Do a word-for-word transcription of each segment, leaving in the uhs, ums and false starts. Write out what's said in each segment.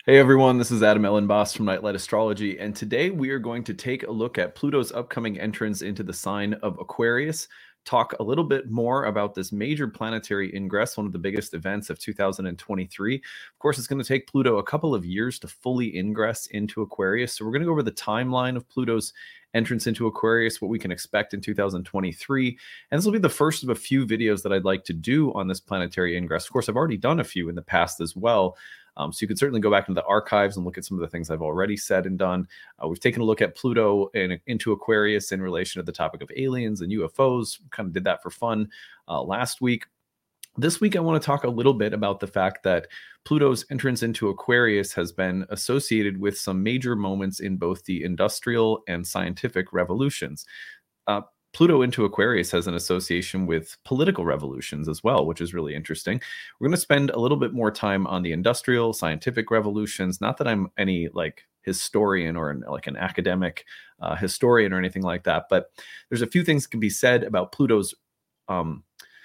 Hey everyone, this is Adam Ellenboss from Nightlight Astrology, and today we are going to take a look at Pluto's upcoming entrance into the sign of Aquarius, talk a little bit more about this major planetary ingress, one of the biggest events of two thousand twenty-three. Of course, it's going to take Pluto a couple of years to fully ingress into Aquarius, so we're going to go over the timeline of Pluto's entrance into Aquarius, what we can expect in two thousand twenty-three, and this will be the first of a few videos that I'd like to do on this planetary ingress. Of course, I've already done a few in the past as well. Um, so you can certainly go back into the archives and look at some of the things I've already said and done. Uh, we've taken a look at Pluto in, into Aquarius in relation to the topic of aliens and U F Os. Kind of did that for fun uh, last week. This week, I want to talk a little bit about the fact that Pluto's entrance into Aquarius has been associated with some major moments in both the industrial and scientific revolutions. Uh, Pluto into Aquarius has an association with political revolutions as well, which is really interesting. We're going to spend a little bit more time on the industrial, scientific revolutions. Not that I'm any like historian or an, like an academic uh, historian or anything like that, but there's a few things that can be said about Pluto's um,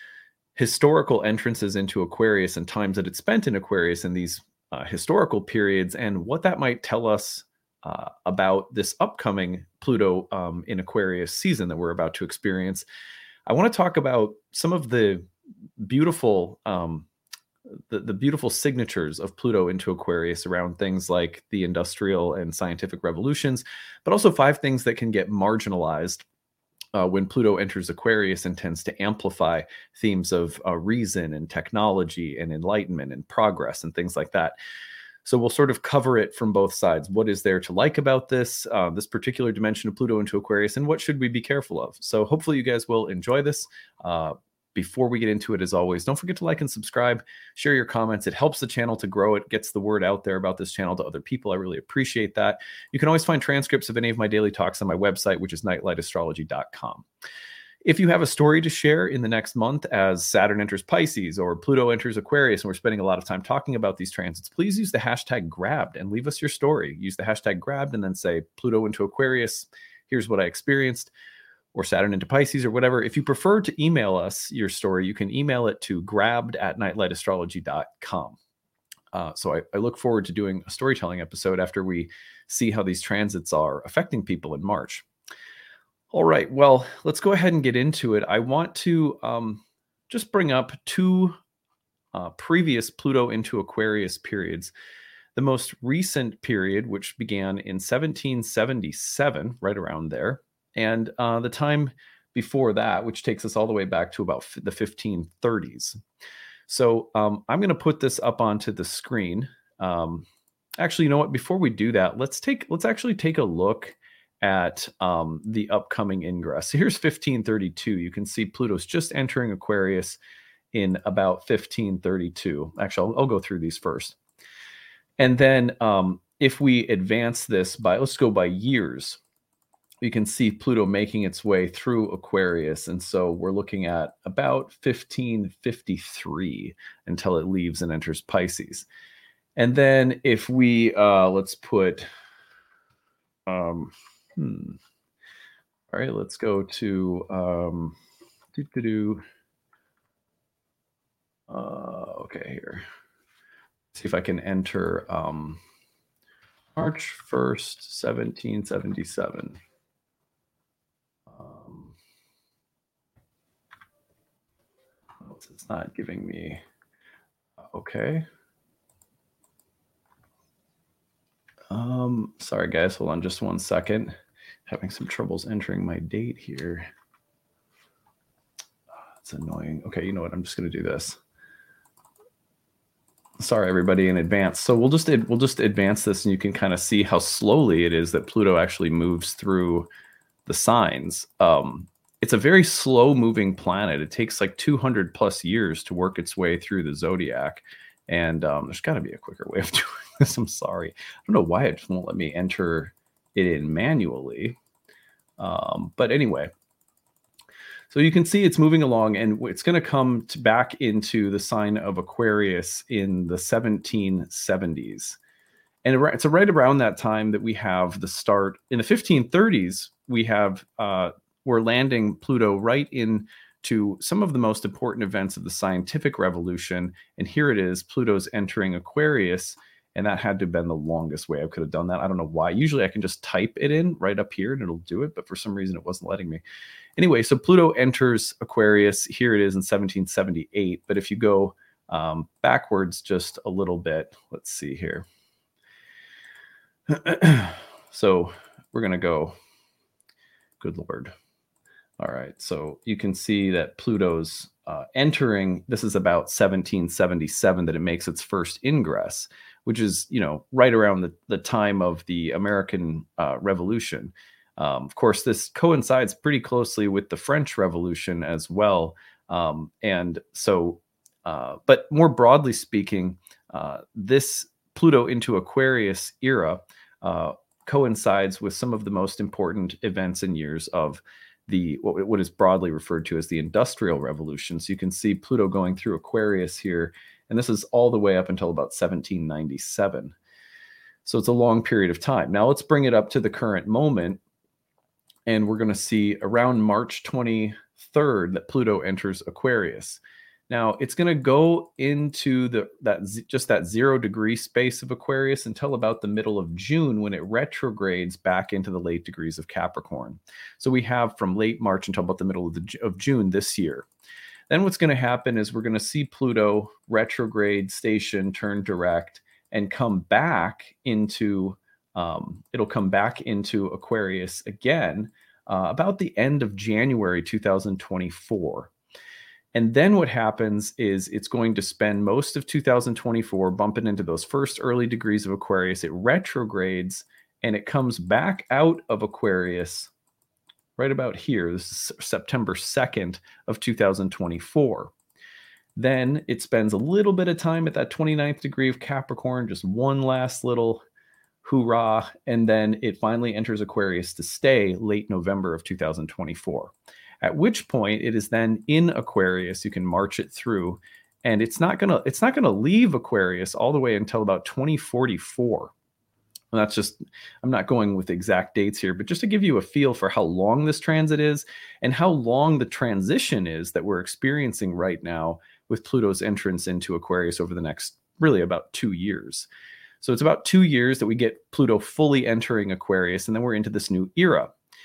historical entrances into Aquarius and times that it's spent in Aquarius in these uh, historical periods, and what that might tell us Uh, about this upcoming Pluto um, in Aquarius season that we're about to experience. I want to talk about some of the beautiful, um, the, the beautiful signatures of Pluto into Aquarius around things like the industrial and scientific revolutions, but also five things that can get marginalized uh, when Pluto enters Aquarius and tends to amplify themes of uh, reason and technology and enlightenment and progress and things like that. So we'll sort of cover it from both sides. What is there to like about this, uh, this particular dimension of Pluto into Aquarius, and what should we be careful of? So hopefully you guys will enjoy this. Uh, before we get into it, as always, don't forget to like and subscribe, share your comments. It helps the channel to grow. It gets the word out there about this channel to other people. I really appreciate that. You can always find transcripts of any of my daily talks on my website, which is nightlight astrology dot com. If you have a story to share in the next month as Saturn enters Pisces or Pluto enters Aquarius, and we're spending a lot of time talking about these transits, please use the hashtag grabbed and leave us your story. Use the hashtag grabbed and then say Pluto into Aquarius, here's what I experienced, or Saturn into Pisces or whatever. If you prefer to email us your story, you can email it to grabbed at nightlight astrology dot com. Uh, so I, I look forward to doing a storytelling episode after we see how these transits are affecting people in March. All right, well, let's go ahead and get into it. I want to um, just bring up two uh, previous Pluto into Aquarius periods. The most recent period, which began in seventeen seventy-seven, right around there, and uh, the time before that, which takes us all the way back to about the fifteen thirties. So um, I'm going to put this up onto the screen. Um, actually, you know what? Before we do that, let's take let's actually take a look at um, the upcoming ingress. So here's fifteen thirty-two. You can see Pluto's just entering Aquarius in about fifteen thirty-two. Actually, I'll, I'll go through these first. And then um, if we advance this by, let's go by years, you can see Pluto making its way through Aquarius. And so we're looking at about fifteen fifty-three until it leaves and enters Pisces. And then if we, uh, let's put, um, Hmm. All right, let's go to um, doo -doo -doo. Uh, okay, here. See if I can enter um, March first, seventeen seventy-seven. Um, it's not giving me. Okay. Um, sorry, guys. Hold on just one second. Having some troubles entering my date here. Oh, that's annoying. Okay, you know what? I'm just going to do this. Sorry, everybody, in advance. So we'll just we'll just advance this, and you can kind of see how slowly it is that Pluto actually moves through the signs. Um, it's a very slow-moving planet. It takes like two hundred plus years to work its way through the zodiac. And um, there's got to be a quicker way of doing this. I'm sorry. I don't know why it just won't let me enter it in manually. Um, but anyway, so you can see it's moving along, and it's going to come to back into the sign of Aquarius in the seventeen seventies. And it's right around that time that we have the start. In the fifteen thirties, we have, uh, we're landing Pluto right in to some of the most important events of the scientific revolution. And here it is, Pluto's entering Aquarius And that had to have been the longest way I could have done that. I don't know why. Usually I can just type it in right up here and it'll do it, but for some reason it wasn't letting me. Anyway, so Pluto enters Aquarius. Here it is in seventeen seventy-eight. But if you go um, backwards just a little bit, let's see here. So we're going to go, good Lord. All right, so you can see that Pluto's uh, entering, this is about seventeen seventy-seven that it makes its first ingress, which is, you know, right around the, the time of the American uh, Revolution. Um, of course, this coincides pretty closely with the French Revolution as well. Um, and so, uh, but more broadly speaking, uh, this Pluto into Aquarius era uh, coincides with some of the most important events and years of the what, what is broadly referred to as the Industrial Revolution. So you can see Pluto going through Aquarius here, and this is all the way up until about seventeen ninety-seven. So it's a long period of time. Now let's bring it up to the current moment, and we're going to see around March twenty-third that Pluto enters Aquarius. Now it's going to go into the that just that zero degree space of Aquarius until about the middle of June, when it retrogrades back into the late degrees of Capricorn. So we have from late March until about the middle of, the, of June this year. Then what's going to happen is we're going to see Pluto retrograde, station, turn direct, and come back into um, it'll come back into Aquarius again uh, about the end of January two thousand twenty-four. And then what happens is it's going to spend most of two thousand twenty-four bumping into those first early degrees of Aquarius. It retrogrades and it comes back out of Aquarius right about here. This is September second of two thousand twenty-four. Then it spends a little bit of time at that twenty-ninth degree of Capricorn, just one last little hoorah. And then it finally enters Aquarius to stay late November of two thousand twenty-four. At which point it is then in Aquarius. You can march it through, and it's not gonna it's not gonna leave Aquarius all the way until about twenty forty-four. And that's just, I'm not going with exact dates here, but just to give you a feel for how long this transit is and how long the transition is that we're experiencing right now with Pluto's entrance into Aquarius over the next really about two years. So it's about two years that we get Pluto fully entering Aquarius, and then we're into this new era.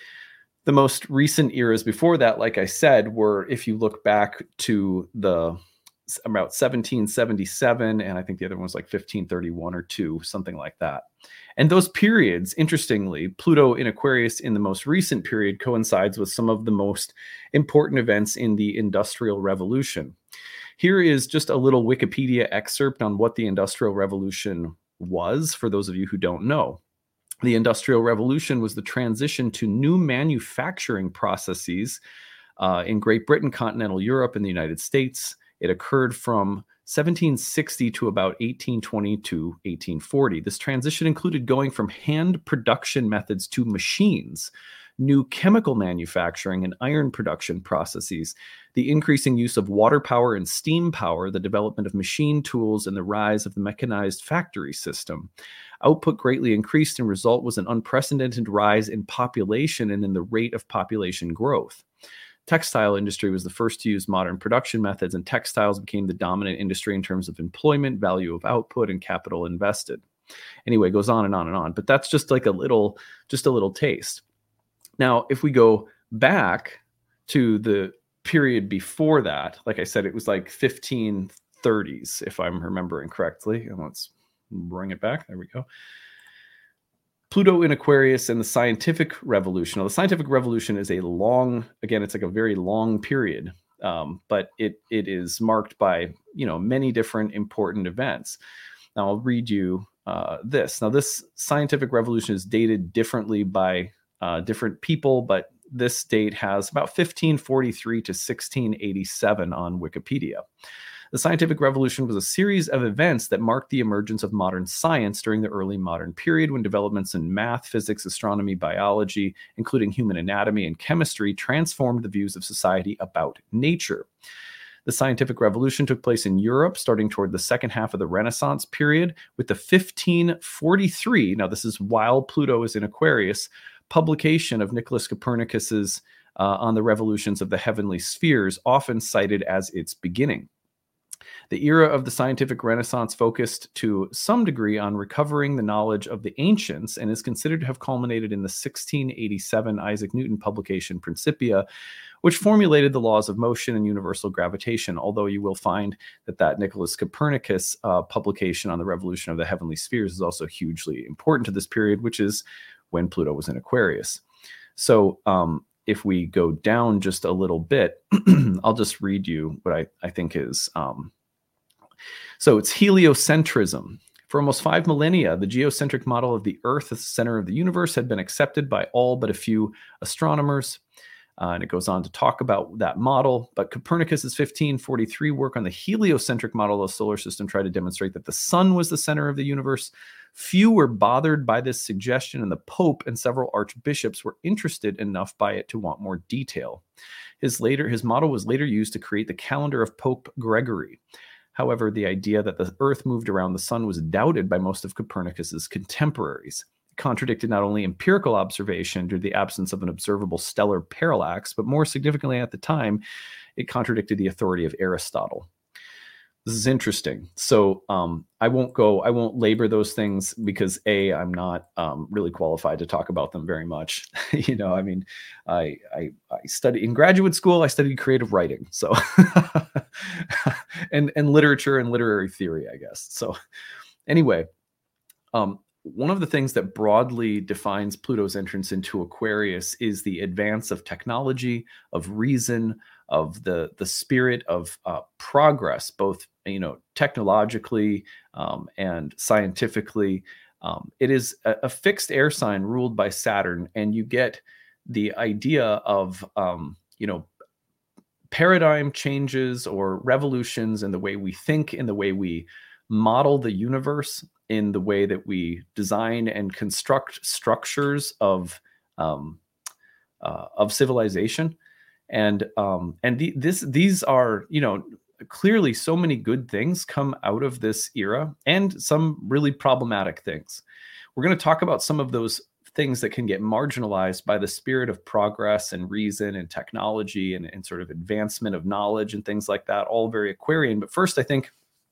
The most recent eras before that, like I said, were, if you look back to the about seventeen seventy-seven, and I think the other one was like fifteen thirty-one or two, something like that. And those periods, interestingly, Pluto in Aquarius in the most recent period coincides with some of the most important events in the Industrial Revolution. Here is just a little Wikipedia excerpt on what the Industrial Revolution was, for those of you who don't know. The Industrial Revolution was the transition to new manufacturing processes uh, in Great Britain, continental Europe, and the United States. It occurred from seventeen sixty to about eighteen twenty to eighteen forty. This transition included going from hand production methods to machines, new chemical manufacturing and iron production processes, the increasing use of water power and steam power, the development of machine tools, and the rise of the mechanized factory system. Output greatly increased, and result was an unprecedented rise in population and in the rate of population growth. Textile industry was the first to use modern production methods, and textiles became the dominant industry in terms of employment, value of output, and capital invested. Anyway, it goes on and on and on, but that's just like a little, just a little taste. Now, if we go back to the period before that, like I said, it was like fifteen thirties, if I'm remembering correctly. And let's bring it back. There we go. Pluto in Aquarius and the Scientific Revolution. Now, the Scientific Revolution is a long, again, it's like a very long period, um, but it it is marked by, you know, many different important events. Now, I'll read you uh, this. Now, this Scientific Revolution is dated differently by uh, different people, but this date has about fifteen forty-three to sixteen eighty-seven on Wikipedia. The Scientific Revolution was a series of events that marked the emergence of modern science during the early modern period, when developments in math, physics, astronomy, biology, including human anatomy and chemistry, transformed the views of society about nature. The Scientific Revolution took place in Europe, starting toward the second half of the Renaissance period, with the fifteen forty-three, now this is while Pluto is in Aquarius, publication of Nicholas Copernicus's uh, On the Revolutions of the Heavenly Spheres, often cited as its beginning. The era of the scientific renaissance focused to some degree on recovering the knowledge of the ancients and is considered to have culminated in the sixteen eighty-seven Isaac Newton publication Principia, which formulated the laws of motion and universal gravitation, although you will find that that Nicholas Copernicus uh, publication on the revolution of the heavenly spheres is also hugely important to this period, which is when Pluto was in Aquarius. So um, if we go down just a little bit, I'll just read you what I, I think is... Um, so it's heliocentrism. For almost five millennia, the geocentric model of the Earth as the center of the universe had been accepted by all but a few astronomers. Uh, and it goes on to talk about that model. But Copernicus's fifteen forty-three work on the heliocentric model of the solar system tried to demonstrate that the sun was the center of the universe. Few were bothered by this suggestion, and the Pope and several archbishops were interested enough by it to want more detail. His later his model was later used to create the calendar of Pope Gregory. However, the idea that the Earth moved around the sun was doubted by most of Copernicus's contemporaries. It contradicted not only empirical observation due to the absence of an observable stellar parallax, but more significantly at the time, it contradicted the authority of Aristotle. This is interesting. So um, I won't go, I won't labor those things because A, I'm not um, really qualified to talk about them very much. you know, I mean, I, I, I studied in graduate school, I studied creative writing. So, and, and literature and literary theory, I guess. So anyway, um, one of the things that broadly defines Pluto's entrance into Aquarius is the advance of technology, of reason, of the the spirit of uh, progress, both you know technologically um, and scientifically. Um, it is a, a fixed air sign ruled by Saturn, and you get the idea of um, you know paradigm changes or revolutions in the way we think, in the way we model the universe, in the way that we design and construct structures of um, uh, of civilization. And um, and the, this these are, you know, clearly so many good things come out of this era and some really problematic things. We're going to talk about some of those things that can get marginalized by the spirit of progress and reason and technology and, and sort of advancement of knowledge and things like that, all very Aquarian. But first, I think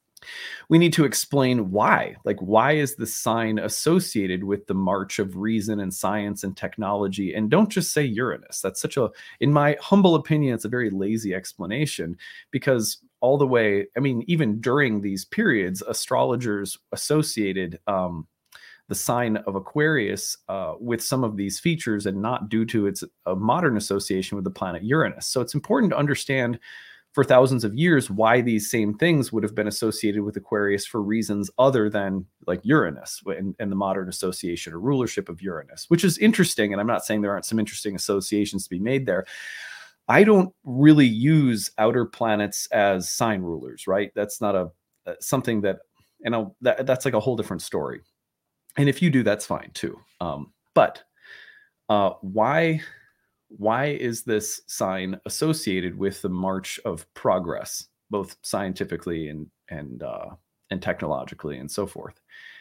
we need to explain why. Like, why is the sign associated with the march of reason and science and technology? And don't just say Uranus. That's such a, in my humble opinion, it's a very lazy explanation, because all the way, I mean, even during these periods, astrologers associated um, the sign of Aquarius uh, with some of these features, and not due to its a modern association with the planet Uranus. So it's important to understand for thousands of years why these same things would have been associated with Aquarius for reasons other than like Uranus and, and the modern association or rulership of Uranus, which is interesting. And I'm not saying there aren't some interesting associations to be made there. I don't really use outer planets as sign rulers, right? That's not a uh, something that, you know, that, that's like a whole different story. And if you do, that's fine too. Um, but uh, why... Why is this sign associated with the march of progress, both scientifically and and uh, and technologically and so forth?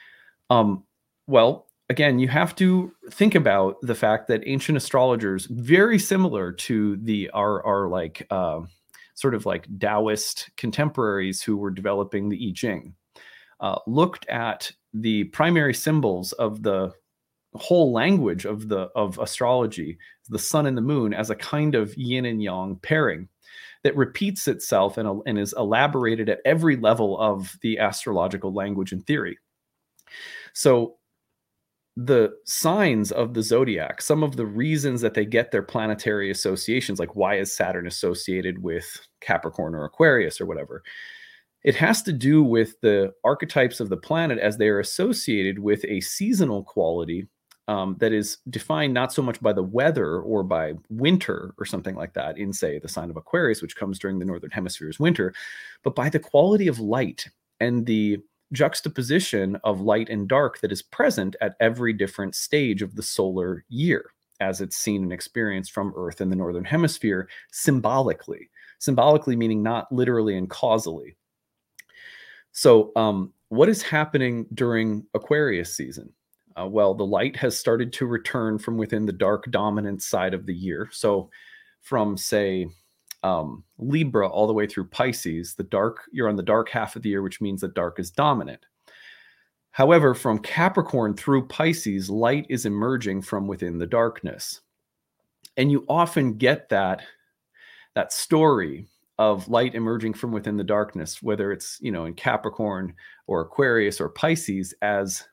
Um, well, again, you have to think about the fact that ancient astrologers, very similar to the our our like uh, sort of like Taoist contemporaries who were developing the I Ching, uh, looked at the primary symbols of the whole language of the of astrology, the sun and the moon, as a kind of yin and yang pairing that repeats itself and, and is elaborated at every level of the astrological language and theory. So the signs of the zodiac, some of the reasons that they get their planetary associations, like why is Saturn associated with Capricorn or Aquarius or whatever, it has to do with the archetypes of the planet as they are associated with a seasonal quality Um, that is defined not so much by the weather or by winter or something like that in, say, the sign of Aquarius, which comes during the Northern Hemisphere's winter, but by the quality of light and the juxtaposition of light and dark that is present at every different stage of the solar year, as it's seen and experienced from Earth in the Northern Hemisphere, symbolically. Symbolically meaning not literally and causally. So um, what is happening during Aquarius season? Uh, well, the light has started to return from within the dark dominant side of the year. So from, say, um, Libra all the way through Pisces, the dark, you're on the dark half of the year, which means that dark is dominant. However, from Capricorn through Pisces, light is emerging from within the darkness. And you often get that, that story of light emerging from within the darkness, whether it's, you know, in Capricorn or Aquarius or Pisces, as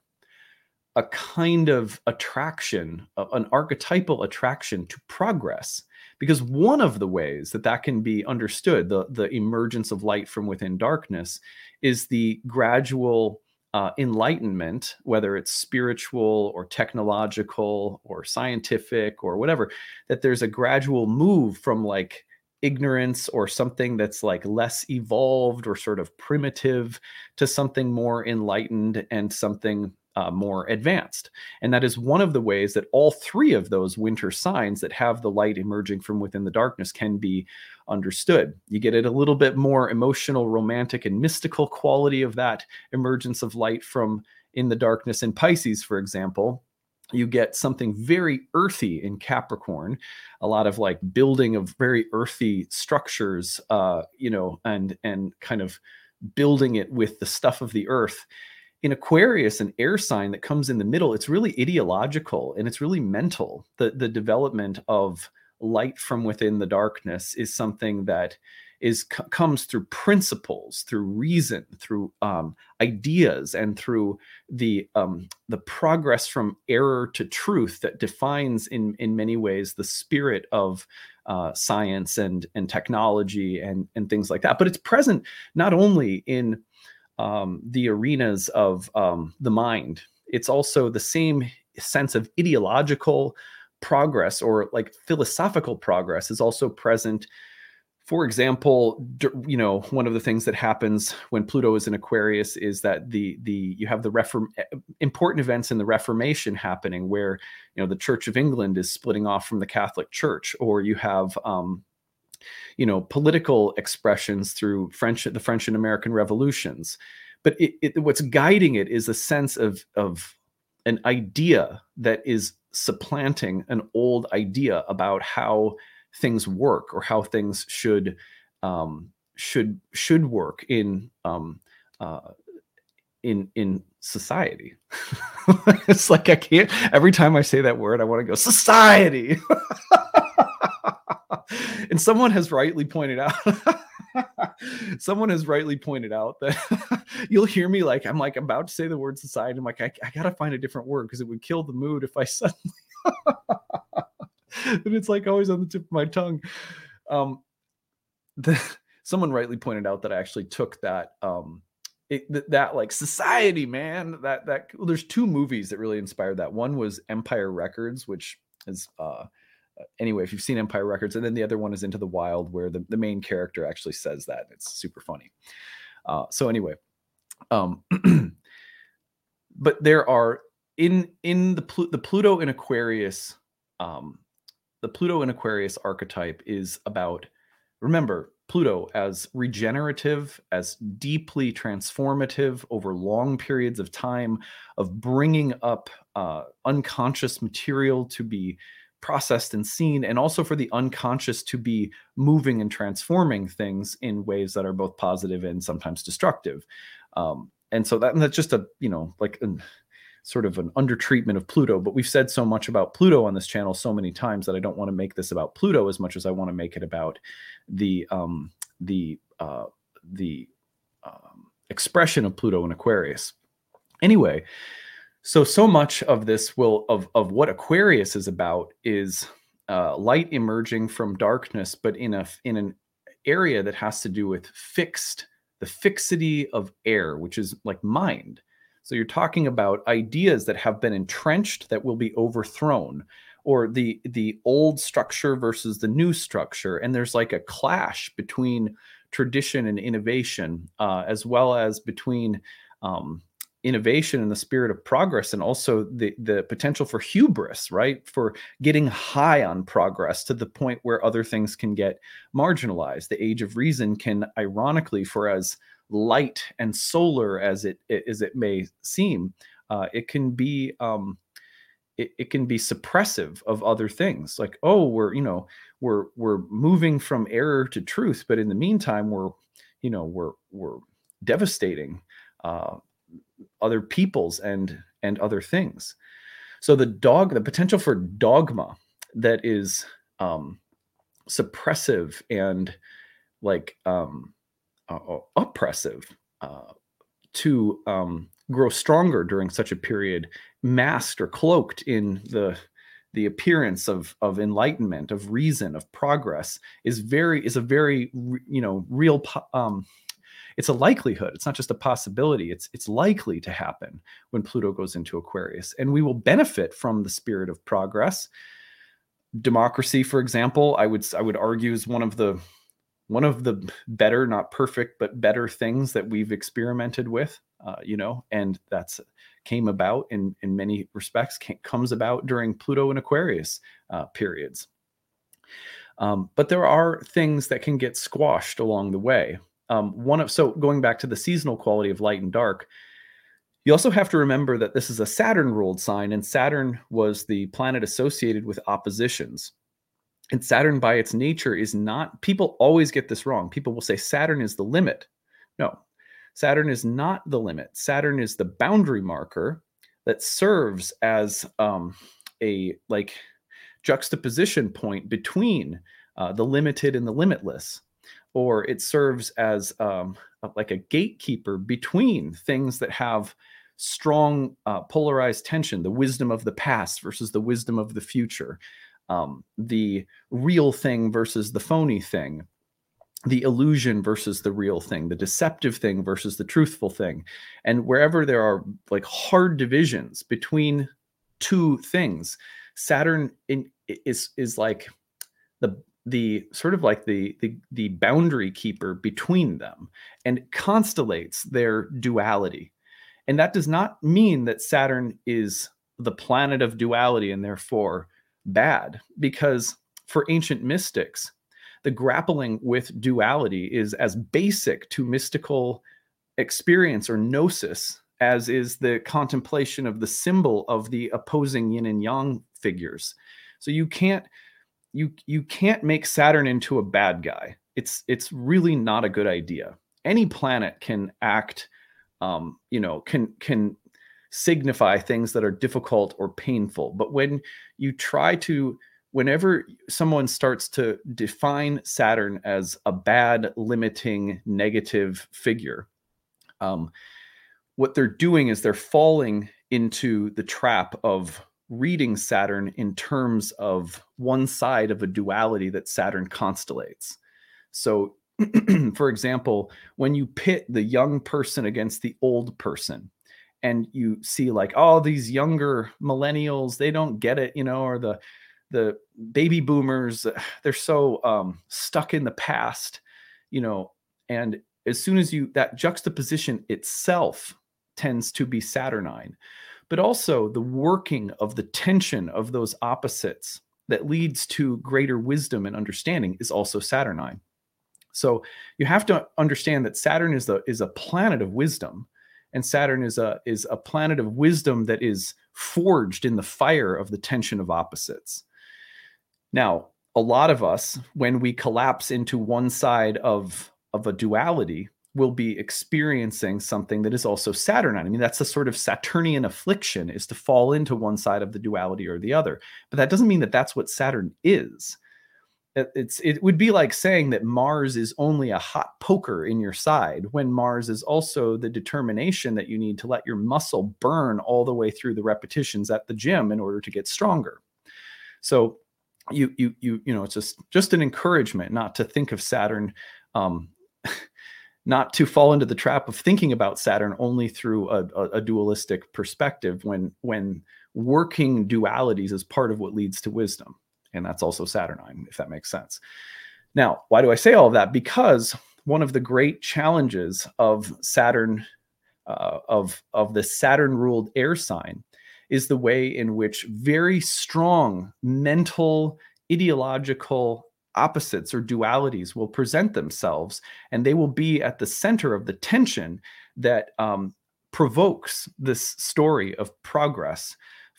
a kind of attraction, an archetypal attraction to progress. Because one of the ways that that can be understood, the, the emergence of light from within darkness, is the gradual uh, enlightenment, whether it's spiritual or technological or scientific or whatever, that there's a gradual move from like ignorance or something that's like less evolved or sort of primitive to something more enlightened and something uh, more advanced. And that is one of the ways that all three of those winter signs that have the light emerging from within the darkness can be understood. You get it a little bit more emotional, romantic, and mystical quality of that emergence of light from in the darkness in Pisces, for example. You get something very earthy in Capricorn, a lot of like building of very earthy structures, uh, you know, and and kind of building it with the stuff of the earth. In Aquarius, an air sign that comes in the middle, it's really ideological and it's really mental. The, the development of light from within the darkness is something that is comes through principles, through reason, through um, ideas, and through the um, the progress from error to truth that defines in in many ways the spirit of uh, science and and technology and and things like that. But it's present not only in um, the arenas of um, the mind. It's also the same sense of ideological progress or like philosophical progress is also present. For example, you know, one of the things that happens when Pluto is in Aquarius is that the the you have the reform important events in the Reformation happening, where you know the Church of England is splitting off from the Catholic Church, or you have um, you know political expressions through French the French and American revolutions. But it, it, what's guiding it is a sense of of an idea that is supplanting an old idea about how things work or how things should um, should should work in um, uh, in in society. It's like I can't. Every time I say that word, I want to go society. And someone has rightly pointed out. Someone has rightly pointed out that you'll hear me like I'm like about to say the word society. I'm like I, I gotta find a different word because it would kill the mood if I suddenly. And it's like always on the tip of my tongue. Um, the, someone rightly pointed out that I actually took that um, it, that, that like society, man. That that well, there's two movies that really inspired that. One was Empire Records, which is uh, anyway, if you've seen Empire Records, and then the other one is Into the Wild, where the, the main character actually says that. It's super funny. Uh, so anyway, um, but there are in in the Pl- the Pluto in Aquarius. Um, The Pluto in Aquarius archetype is about, remember, Pluto as regenerative, as deeply transformative over long periods of time, of bringing up uh, unconscious material to be processed and seen, and also for the unconscious to be moving and transforming things in ways that are both positive and sometimes destructive. Um, and so that, and that's just a, you know, like an, sort of an undertreatment of Pluto, but we've said so much about Pluto on this channel so many times that I don't want to make this about Pluto as much as I want to make it about the um, the uh, the um, expression of Pluto in Aquarius. Anyway, so so much of this will of of what Aquarius is about is uh, light emerging from darkness, but in a in an area that has to do with fixed the fixity of air, which is like mind. So you're talking about ideas that have been entrenched that will be overthrown, or the the old structure versus the new structure. And there's like a clash between tradition and innovation, uh, as well as between um, innovation and the spirit of progress, and also the the potential for hubris, right? For getting high on progress to the point where other things can get marginalized. The age of reason can, ironically, for as light and solar as it as it may seem, uh, it can be um, it, it can be suppressive of other things. Like, oh, we're, you know, we're we're moving from error to truth, but in the meantime, we're, you know, we're we're devastating uh, other peoples and and other things. So the dog, the potential for dogma that is um, suppressive and like um, uh, oppressive uh, to um, grow stronger during such a period, masked or cloaked in the the appearance of of enlightenment, of reason, of progress, is very is a very you know real. Um, it's a likelihood. It's not just a possibility. It's it's likely to happen when Pluto goes into Aquarius, and we will benefit from the spirit of progress. Democracy, for example, I would I would argue is one of the one of the better, not perfect, but better things that we've experimented with, uh, you know, and that's came about in, in many respects, came, comes about during Pluto and Aquarius uh, periods. Um, but there are things that can get squashed along the way. Um, one of so going back to the seasonal quality of light and dark, you also have to remember that this is a Saturn-ruled sign, and Saturn was the planet associated with oppositions. And Saturn, by its nature, is not, people always get this wrong. People will say Saturn is the limit. No, Saturn is not the limit. Saturn is the boundary marker that serves as um, a like juxtaposition point between uh, the limited and the limitless. Or it serves as um, like a gatekeeper between things that have strong uh, polarized tension, the wisdom of the past versus the wisdom of the future. Um, the real thing versus the phony thing, the illusion versus the real thing, the deceptive thing versus the truthful thing. And wherever there are like hard divisions between two things, Saturn in, is is like the the sort of like the, the the boundary keeper between them, and constellates their duality. And that does not mean that Saturn is the planet of duality and therefore bad, because for ancient mystics, the grappling with duality is as basic to mystical experience or gnosis as is the contemplation of the symbol of the opposing yin and yang figures. So you can't you you can't make Saturn into a bad guy. It's it's really not a good idea. Any planet can act, um, you know, can can signify things that are difficult or painful. But when you try to, whenever someone starts to define Saturn as a bad, limiting, negative figure, um, what they're doing is they're falling into the trap of reading Saturn in terms of one side of a duality that Saturn constellates. So, for example, when you pit the young person against the old person, and you see like, oh, these younger millennials, they don't get it, you know, or the the baby boomers, they're so um, stuck in the past, you know, and as soon as you, that juxtaposition itself tends to be Saturnine, but also the working of the tension of those opposites that leads to greater wisdom and understanding is also Saturnine. So you have to understand that Saturn is the is a planet of wisdom, and Saturn is a is a planet of wisdom that is forged in the fire of the tension of opposites. Now, a lot of us, when we collapse into one side of of a duality, will be experiencing something that is also Saturnine. I mean, that's a sort of Saturnian affliction, is to fall into one side of the duality or the other. But that doesn't mean that that's what Saturn is. It's it would be like saying that Mars is only a hot poker in your side, when Mars is also the determination that you need to let your muscle burn all the way through the repetitions at the gym in order to get stronger. So you you you you know, it's just just an encouragement not to think of Saturn, um, not to fall into the trap of thinking about Saturn only through a, a, a dualistic perspective, when when working dualities is part of what leads to wisdom. And that's also Saturnine, if that makes sense. Now, why do I say all of that? Because one of the great challenges of Saturn, uh, of, of the Saturn-ruled air sign, is the way in which very strong mental, ideological opposites or dualities will present themselves, and they will be at the center of the tension that um, provokes this story of progress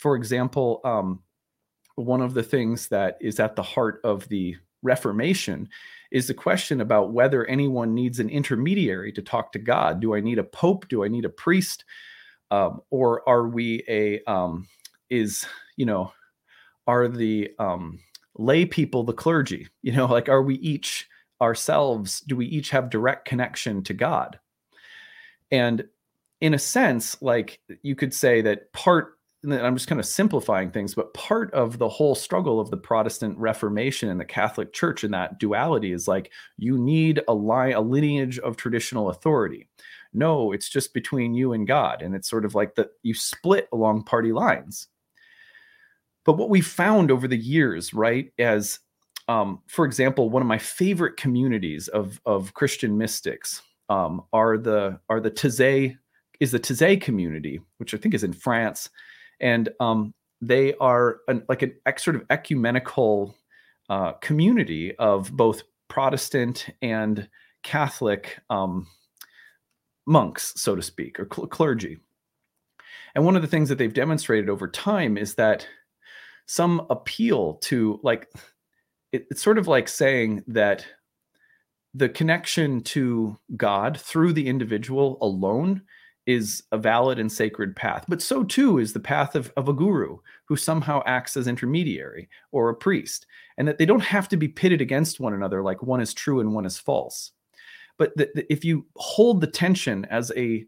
For example, um, one of the things that is at the heart of the Reformation is the question about whether anyone needs an intermediary to talk to God. Do I need a pope? Do I need a priest? Um, or are we a, um, is, you know, are the um, lay people the clergy? You know, like, are we each ourselves, do we each have direct connection to God? And in a sense, like, you could say that part, I'm just kind of simplifying things, but part of the whole struggle of the Protestant Reformation and the Catholic Church in that duality is like, you need a line, a lineage of traditional authority. No, it's just between you and God. And it's sort of like that you split along party lines. But what we found over the years, right, as, um, for example, one of my favorite communities of, of Christian mystics um, are the, are the Taizé, is the Taizé community, which I think is in France. And um, they are an, like an ex, sort of ecumenical uh, community of both Protestant and Catholic um, monks, so to speak, or cl- clergy. And one of the things that they've demonstrated over time is that some appeal to, like, it, it's sort of like saying that the connection to God through the individual alone is a valid and sacred path. But so too is the path of, of a guru who somehow acts as intermediary, or a priest, and that they don't have to be pitted against one another like one is true and one is false. But the, the, if you hold the tension as a,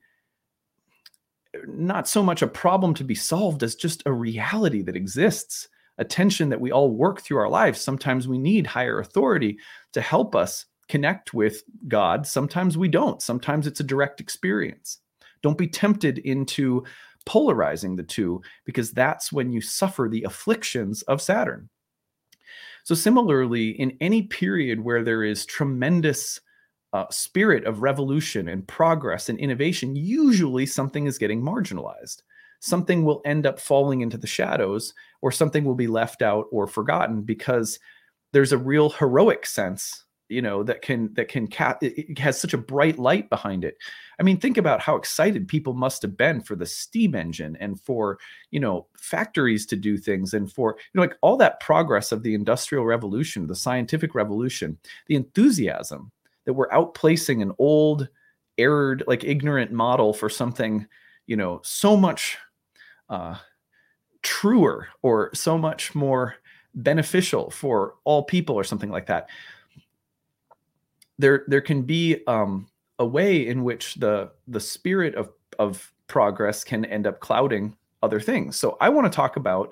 not so much a problem to be solved as just a reality that exists, a tension that we all work through our lives. Sometimes we need higher authority to help us connect with God. Sometimes we don't. Sometimes it's a direct experience. Don't be tempted into polarizing the two, because that's when you suffer the afflictions of Saturn. So similarly, in any period where there is tremendous uh, spirit of revolution and progress and innovation, usually something is getting marginalized. Something will end up falling into the shadows, or something will be left out or forgotten, because there's a real heroic sense, you know, that can, that can, ca- it has such a bright light behind it. I mean, think about how excited people must have been for the steam engine, and for, you know, factories to do things, and for, you know, like all that progress of the Industrial Revolution, the scientific revolution, the enthusiasm that we're outplacing an old, erred, like ignorant model for something, you know, so much uh, truer, or so much more beneficial for all people, or something like that. There, there can be um, a way in which the the spirit of of progress can end up clouding other things. So I want to talk about,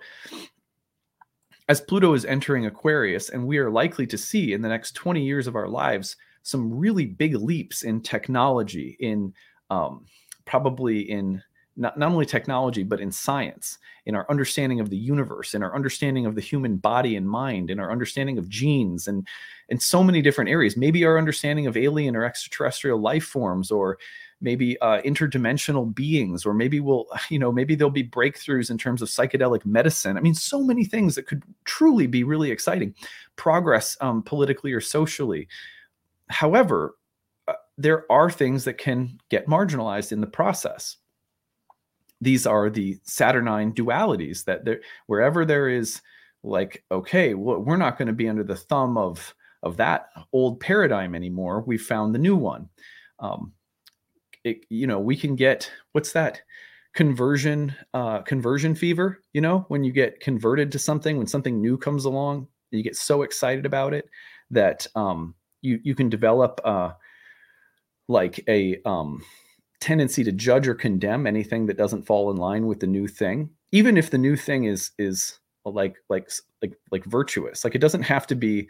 as Pluto is entering Aquarius, and we are likely to see in the next twenty years of our lives some really big leaps in technology, in um, probably in not, not only technology, but in science, in our understanding of the universe, in our understanding of the human body and mind, in our understanding of genes, and in so many different areas. Maybe our understanding of alien or extraterrestrial life forms, or maybe uh, interdimensional beings, or maybe we'll, you know, maybe there'll be breakthroughs in terms of psychedelic medicine. I mean, so many things that could truly be really exciting. Progress um, politically or socially. However, uh, there are things that can get marginalized in the process. These are the Saturnine dualities, that there, wherever there is, like, okay, well, we're not going to be under the thumb of, of that old paradigm anymore. We've found the new one. Um, it, you know, we can get, what's that? Conversion, uh, conversion fever, you know, when you get converted to something, when something new comes along, you get so excited about it that um, you, you can develop uh, like a, um, tendency to judge or condemn anything that doesn't fall in line with the new thing, even if the new thing is is like like like like virtuous. Like, it doesn't have to be,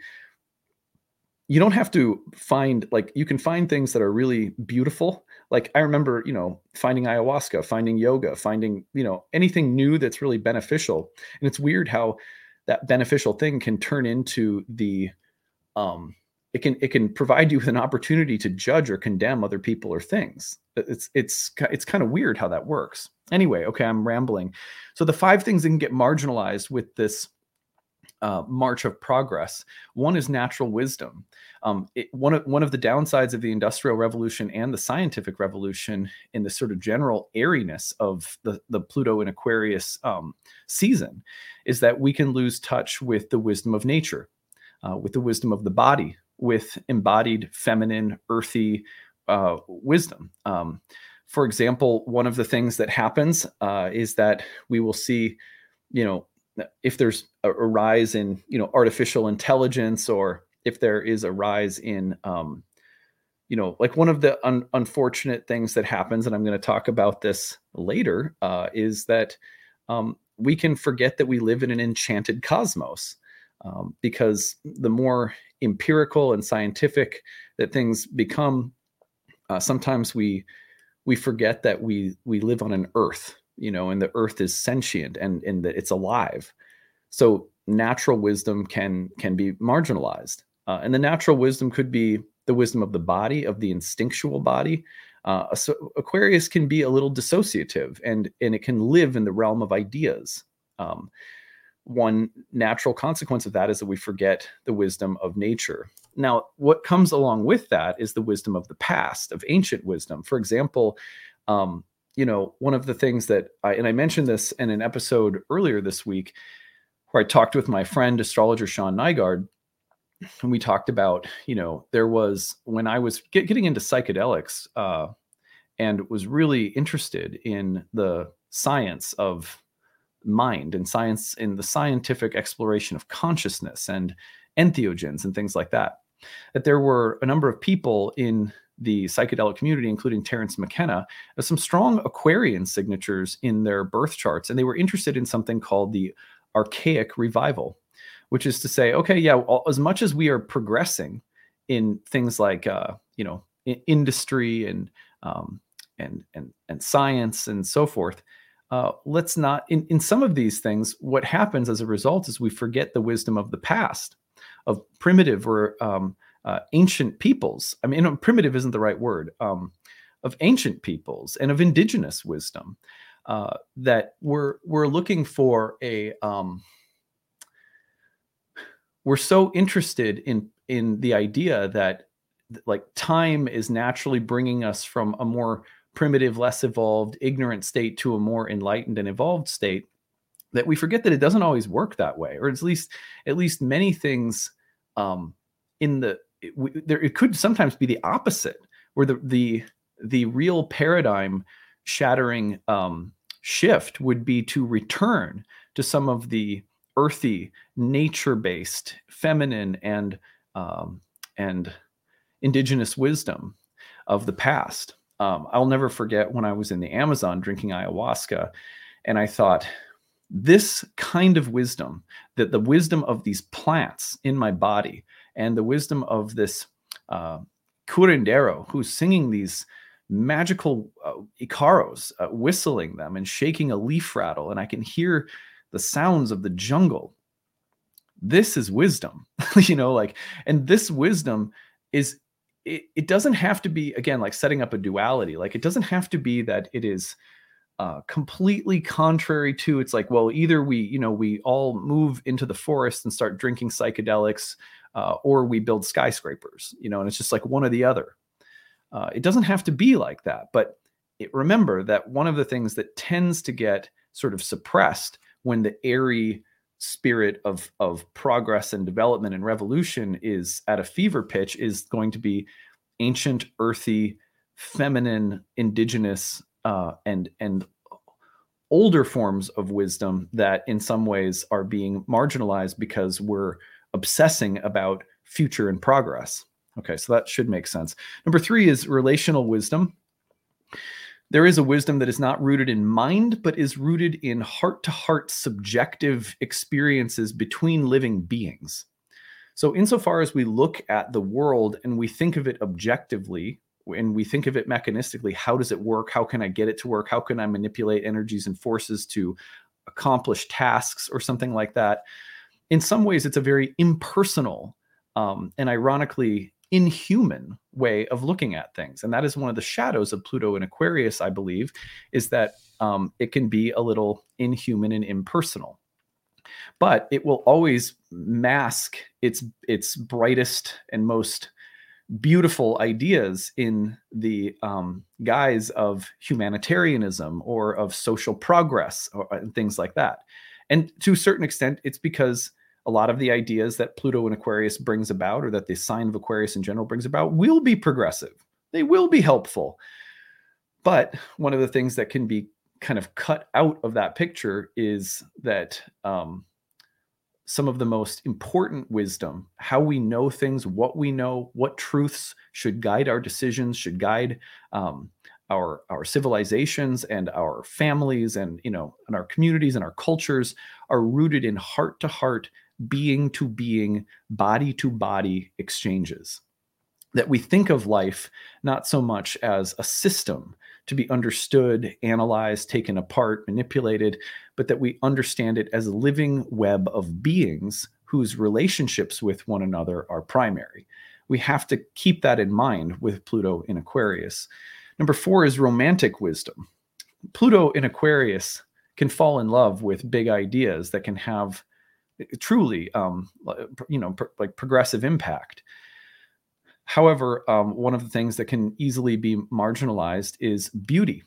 you don't have to find, like, you can find things that are really beautiful. Like, I remember, you know, finding ayahuasca, finding yoga, finding, you know, anything new that's really beneficial. And it's weird how that beneficial thing can turn into the um it can it can provide you with an opportunity to judge or condemn other people or things. It's it's it's kind of weird how that works. Anyway, okay, I'm rambling. So the five things that can get marginalized with this uh, march of progress. One is natural wisdom. Um, it, one of one of the downsides of the Industrial Revolution and the Scientific Revolution, in the sort of general airiness of the the Pluto in Aquarius um, season, is that we can lose touch with the wisdom of nature, uh, with the wisdom of the body, with embodied feminine, earthy uh, wisdom. Um, for example, one of the things that happens uh, is that we will see, you know, if there's a, a rise in, you know, artificial intelligence, or if there is a rise in, um, you know, like one of the un- unfortunate things that happens, and I'm going to talk about this later, uh, is that um, we can forget that we live in an enchanted cosmos, um, because the more empirical and scientific that things become, uh, sometimes we we forget that we we live on an earth, you know, and the earth is sentient, and and that it's alive. So natural wisdom can can be marginalized, uh, and the natural wisdom could be the wisdom of the body, of the instinctual body. Uh, so Aquarius can be a little dissociative, and and it can live in the realm of ideas. Um, one natural consequence of that is that we forget the wisdom of nature. Now, what comes along with that is the wisdom of the past, of ancient wisdom. For example, um, you know, one of the things that I, and I mentioned this in an episode earlier this week, where I talked with my friend, astrologer Sean Nygaard, and we talked about, you know, there was, when I was get, getting into psychedelics uh, and was really interested in the science of mind and science, in the scientific exploration of consciousness and entheogens and things like that, that there were a number of people in the psychedelic community, including Terence McKenna, with some strong Aquarian signatures in their birth charts. And they were interested in something called the archaic revival, which is to say, okay, yeah, all, as much as we are progressing in things like, uh, you know, in industry and, um, and, and, and science and so forth, Uh, let's not, in, in some of these things, what happens as a result is we forget the wisdom of the past, of primitive or um, uh, ancient peoples. I mean, primitive isn't the right word, um, of ancient peoples and of indigenous wisdom, uh, that we're, we're looking for a, um, we're so interested in, in the idea that like time is naturally bringing us from a more primitive, less evolved, ignorant state to a more enlightened and evolved state, that we forget that it doesn't always work that way, or at least at least many things um, in the it, we, there it could sometimes be the opposite, where the the the real paradigm shattering um, shift would be to return to some of the earthy, nature-based, feminine, and um, and indigenous wisdom of the past. Um, I'll never forget when I was in the Amazon drinking ayahuasca, and I thought, this kind of wisdom, that the wisdom of these plants in my body, and the wisdom of this uh, curandero who's singing these magical uh, icaros, uh, whistling them and shaking a leaf rattle, and I can hear the sounds of the jungle. This is wisdom, you know, like, and this wisdom is, it, it doesn't have to be, again, like setting up a duality. Like, it doesn't have to be that it is uh, completely contrary to, it's like, well, either we, you know, we all move into the forest and start drinking psychedelics, uh, or we build skyscrapers, you know, and it's just like one or the other. Uh, it doesn't have to be like that. But it, remember that one of the things that tends to get sort of suppressed when the airy spirit of of progress and development and revolution is at a fever pitch is going to be ancient, earthy, feminine, indigenous, uh, and and older forms of wisdom that in some ways are being marginalized because we're obsessing about future and progress. Okay, so that should make sense. Number three is relational wisdom. There is a wisdom that is not rooted in mind, but is rooted in heart-to-heart subjective experiences between living beings. So insofar as we look at the world and we think of it objectively, and we think of it mechanistically, how does it work? How can I get it to work? How can I manipulate energies and forces to accomplish tasks or something like that? In some ways, it's a very impersonal um, and ironically inhuman way of looking at things. And that is one of the shadows of Pluto in Aquarius, I believe, is that um, it can be a little inhuman and impersonal. but it will always mask its its brightest and most beautiful ideas in the um, guise of humanitarianism or of social progress or and things like that. And to a certain extent, it's because a lot of the ideas that Pluto in Aquarius brings about, or that the sign of Aquarius in general brings about, will be progressive. They will be helpful. But one of the things that can be kind of cut out of that picture is that um, some of the most important wisdom, how we know things, what we know, what truths should guide our decisions, should guide um, our our civilizations and our families, and you know, and our communities and our cultures, are rooted in heart to heart, being to being, body to body exchanges. That we think of life not so much as a system to be understood, analyzed, taken apart, manipulated, but that we understand it as a living web of beings whose relationships with one another are primary. We have to keep that in mind with Pluto in Aquarius. Number four is romantic wisdom. Pluto in Aquarius can fall in love with big ideas that can have truly, um, you know, pr- like progressive impact. However, um, one of the things that can easily be marginalized is beauty.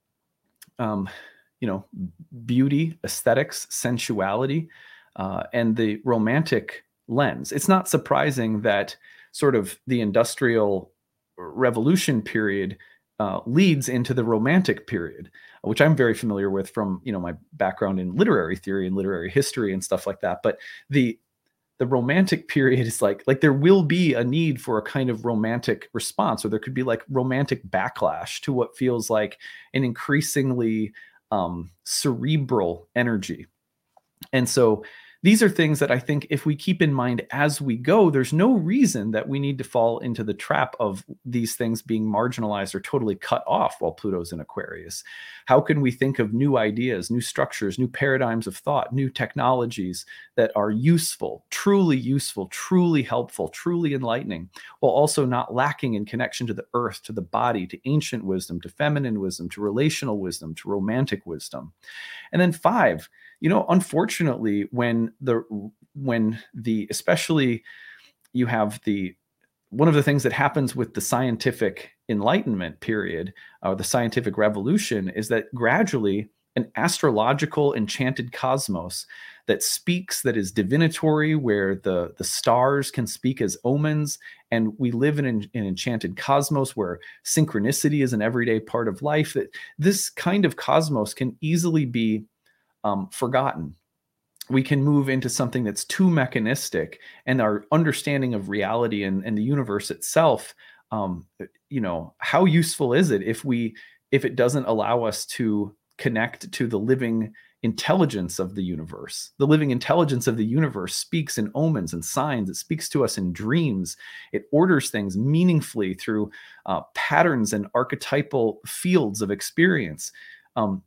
Um, you know, beauty, aesthetics, sensuality, uh, and the romantic lens. It's not surprising that sort of the industrial revolution period uh, leads into the romantic period, which I'm very familiar with from, you know, my background in literary theory and literary history and stuff like that. But the the romantic period is like like there will be a need for a kind of romantic response, or there could be like romantic backlash to what feels like an increasingly um, cerebral energy. And so these are things that I think if we keep in mind as we go, there's no reason that we need to fall into the trap of these things being marginalized or totally cut off while Pluto's in Aquarius. How can we think of new ideas, new structures, new paradigms of thought, new technologies that are useful, truly useful, truly helpful, truly enlightening, while also not lacking in connection to the earth, to the body, to ancient wisdom, to feminine wisdom, to relational wisdom, to romantic wisdom? And then five, you know, unfortunately, when the when the especially you have the one of the things that happens with the scientific enlightenment period, or uh, the scientific revolution, is that gradually an astrological enchanted cosmos that speaks, that is divinatory, where the the stars can speak as omens, and we live in an, an enchanted cosmos where synchronicity is an everyday part of life. That this kind of cosmos can easily be Um, forgotten. We can move into something that's too mechanistic, and our understanding of reality and, and the universe itself, um, you know, how useful is it if we if it doesn't allow us to connect to the living intelligence of the universe? The living intelligence of the universe speaks in omens and signs. It speaks to us in dreams. It orders things meaningfully through uh, patterns and archetypal fields of experience. Um,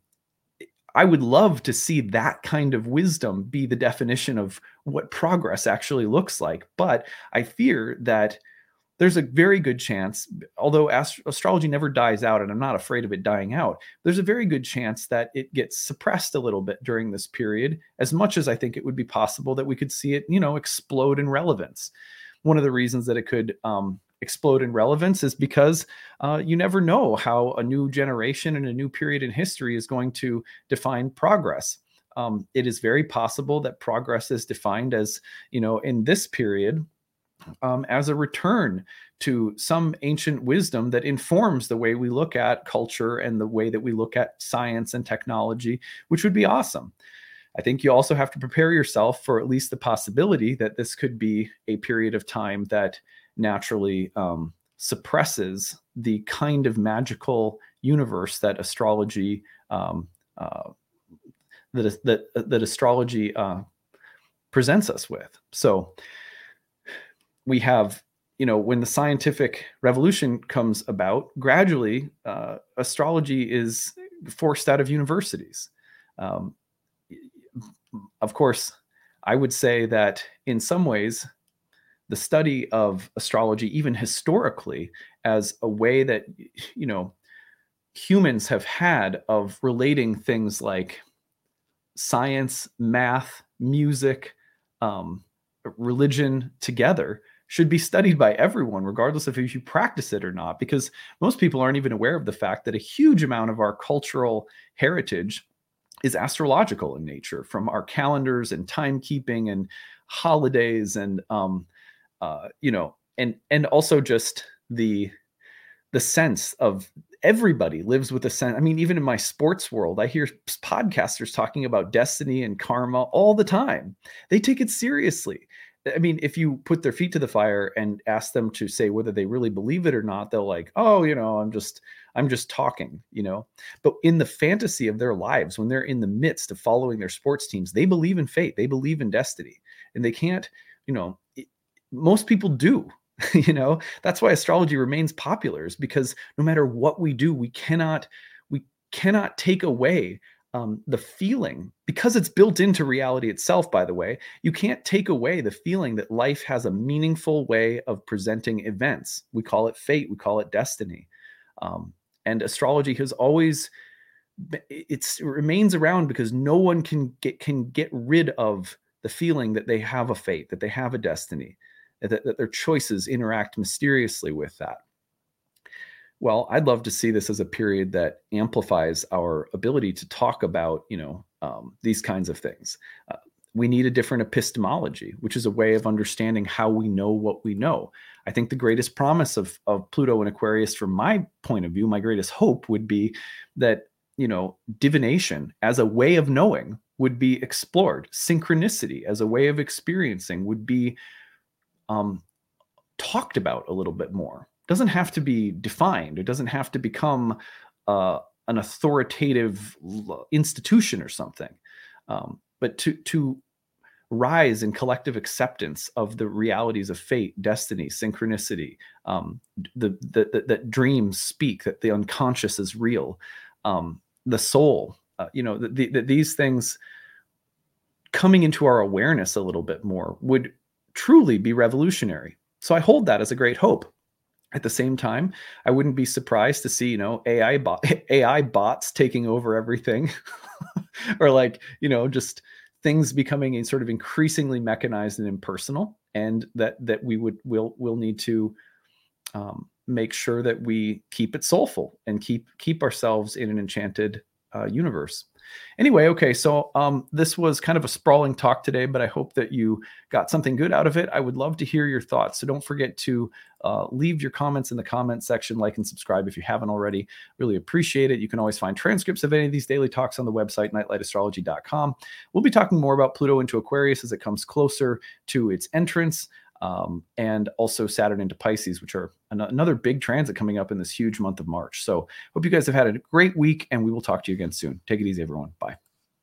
I would love to see that kind of wisdom be the definition of what progress actually looks like. But I fear that there's a very good chance, although ast- astrology never dies out, and I'm not afraid of it dying out, there's a very good chance that it gets suppressed a little bit during this period, as much as I think it would be possible that we could see it, you know, explode in relevance. One of the reasons that it could um, explode in relevance is because uh, you never know how a new generation and a new period in history is going to define progress. Um, it is very possible that progress is defined as, you know, in this period, um, as a return to some ancient wisdom that informs the way we look at culture and the way that we look at science and technology, which would be awesome. I think you also have to prepare yourself for at least the possibility that this could be a period of time that naturally um, suppresses the kind of magical universe that astrology um, uh, that, that that astrology uh, presents us with. So we have, you know, when the scientific revolution comes about, gradually uh, astrology is forced out of universities. Um, of course, I would say that in some ways, the study of astrology, even historically, as a way that, you know, humans have had of relating things like science, math, music, um, religion together should be studied by everyone, regardless of if you practice it or not, because most people aren't even aware of the fact that a huge amount of our cultural heritage is astrological in nature, from our calendars and timekeeping and holidays and um, uh, you know, and and also just the the sense of everybody lives with a sense. I mean, even in my sports world, I hear podcasters talking about destiny and karma all the time. They take it seriously. I mean, if you put their feet to the fire and ask them to say whether they really believe it or not, they'll like, oh, you know, I'm just, I'm just talking, you know. But in the fantasy of their lives, when they're in the midst of following their sports teams, they believe in fate, they believe in destiny, and they can't, you know, it, most people do. You know, that's why astrology remains popular, is because no matter what we do, we cannot, we cannot take away um, the feeling, because it's built into reality itself, by the way. You can't take away the feeling that life has a meaningful way of presenting events. We call it fate, we call it destiny. Um, and astrology has always, it's, it remains around because no one can get, can get rid of the feeling that they have a fate, that they have a destiny, that, that their choices interact mysteriously with that. Well, I'd love to see this as a period that amplifies our ability to talk about, you know, um, these kinds of things. Uh, we need a different epistemology, which is a way of understanding how we know what we know. I think the greatest promise of, of Pluto and Aquarius, from my point of view, my greatest hope would be that, you know, divination as a way of knowing would be explored. Synchronicity as a way of experiencing would be um, talked about a little bit more. It doesn't have to be defined. It doesn't have to become uh, an authoritative institution or something. Um, but to to rise in collective acceptance of the realities of fate, destiny, synchronicity, um, the, the, the that dreams speak, that the unconscious is real, um, the soul. Uh, you know, that the, the, these things coming into our awareness a little bit more would truly be revolutionary. So I hold that as a great hope. At the same time, I wouldn't be surprised to see, you know, A I bot, A I bots taking over everything, or like, you know, just things becoming sort of increasingly mechanized and impersonal, and that that we would will will need to um, make sure that we keep it soulful and keep keep ourselves in an enchanted uh, universe. Anyway, okay, so um, this was kind of a sprawling talk today, but I hope that you got something good out of it. I would love to hear your thoughts, so don't forget to uh, leave your comments in the comment section, like and subscribe if you haven't already. Really appreciate it. You can always find transcripts of any of these daily talks on the website, nightlight astrology dot com. We'll be talking more about Pluto into Aquarius as it comes closer to its entrance. Um, and also Saturn into Pisces, which are an- another big transit coming up in this huge month of March. So hope you guys have had a great week, and we will talk to you again soon. Take it easy, everyone. Bye.